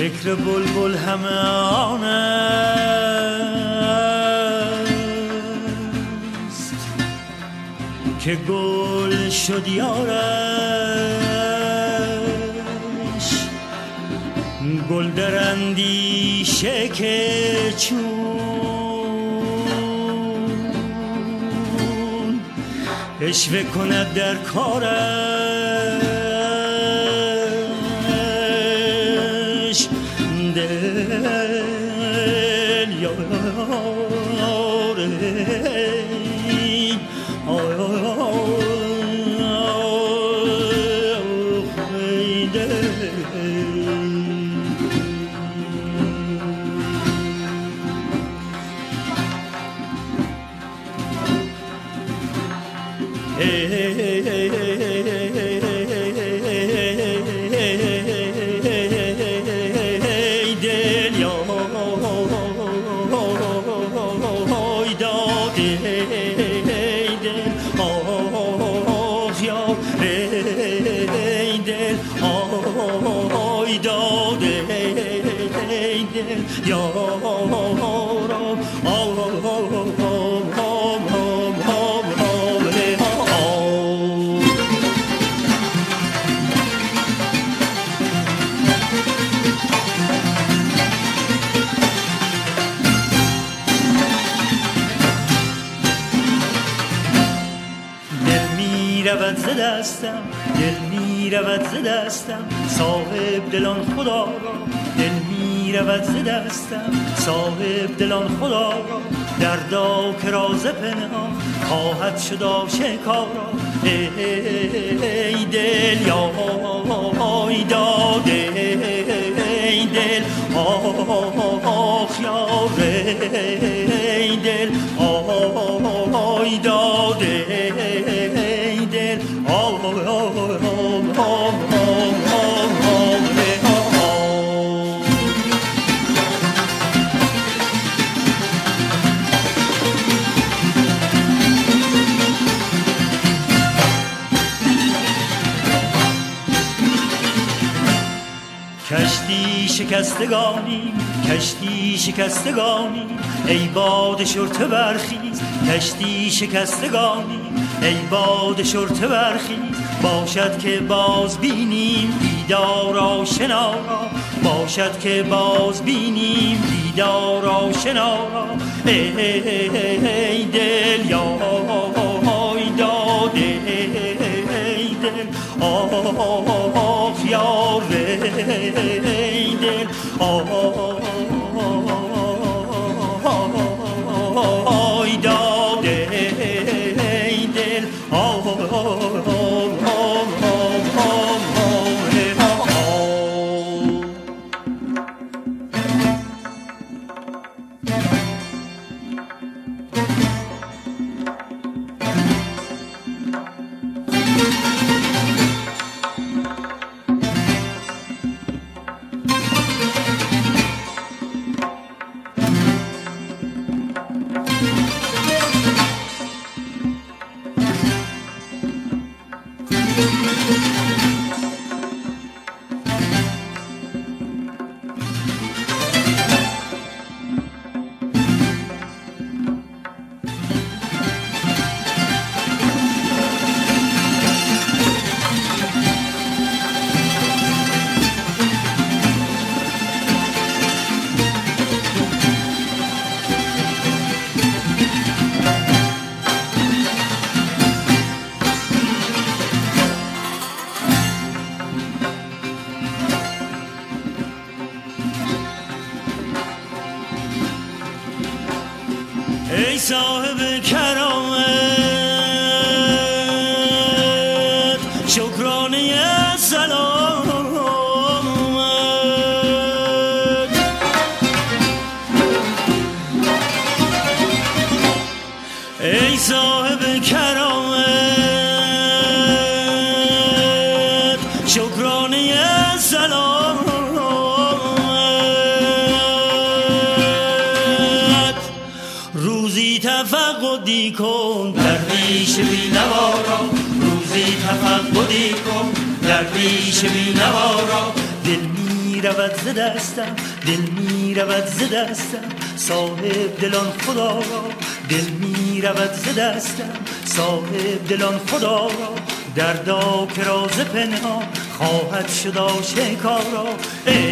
فکر بلبل همه آن است که گل شد یارش، گل در اندیشه که چون عشوه کند در کارش، دل دل می رود ز دستم صاحب دلان خدا را، دل می رود ز دستم صاحب دلان خدا را، دردا که راز پنهان خواهد شد آشکارا. ای دل یا ای داد ای دل آخ یار ای دل آی داد ای دل کشتی شکستگانی کشتی شکستگانی ای باد شرطه برخیز، کشتی شکستگانی ای باد شرطه برخیز، باشد که باز بینیم دیدار آشنا را، باشد که باز بینیم دیدار آشنا را. ای دل یا ای داد ای دل آخ یار ای دل ای داد ای دل ای صاحب کرامت شکرانه سلامت، ای صاحب کرامت شکرانه سلامت، روزی تفقدی کن درویش بی‌نوا را، روزی تفقدی کن درویش بی‌نوا را. دل می رود ز دستم، دل می رود ز دستم، صاحب دلان خدا را. دل می رود ز دستم، صاحب دلان خدا را. دردا که راز پنهان خواهد شد آشکارا. ای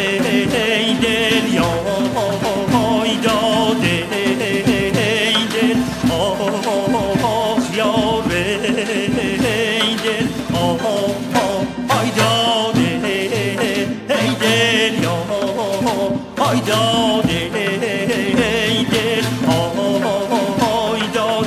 دل یای داده، ای دل آه یار، ای دل آی داده، ای دل یای داده، ای دل آی داد.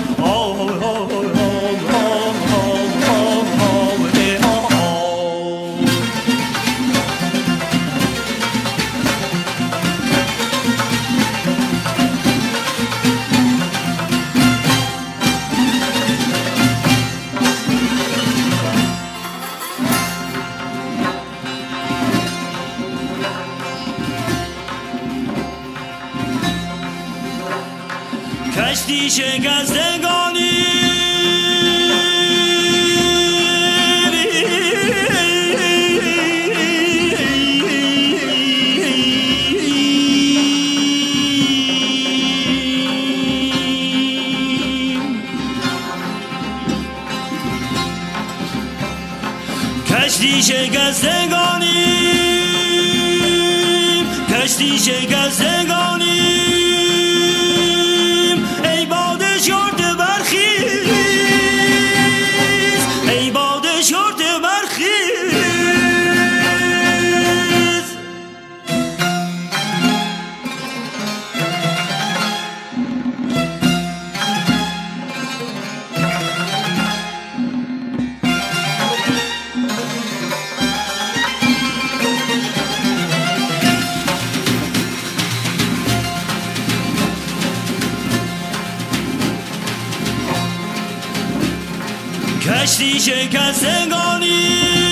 کشتی شکستگانی کشتی شکستگانی کشتی شکستگانی کشتی شکستگانی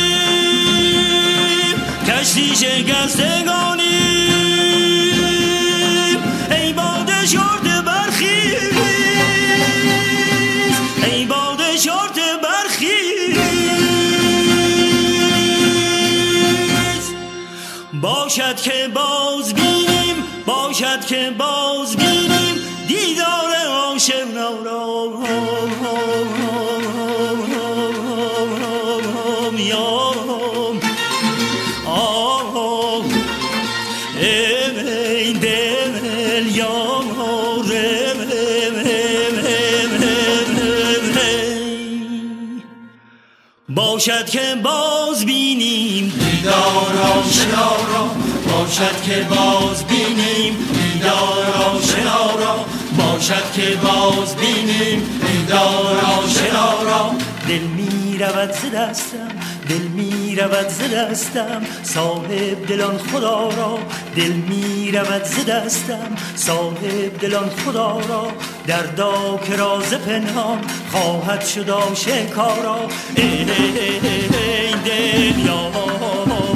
کشتی شکستگانی ای باد شرط برخیز ای باد شرط برخیز باشد که باز بینیم باشد که باز بینیم دیدار آشنا را باشد که باز بینیم دیدار آشنا را باشد که باز بینیم دیدار آشنا را باشد که باز بینیم دیدار آشنا را دل می رود ز دستم دل می رود ز دستم صاحب دلان خدا را دل می رود ز دستم صاحب دلان خدا را دردا که راز پنهان خواهد شد آشکارا ای دل یا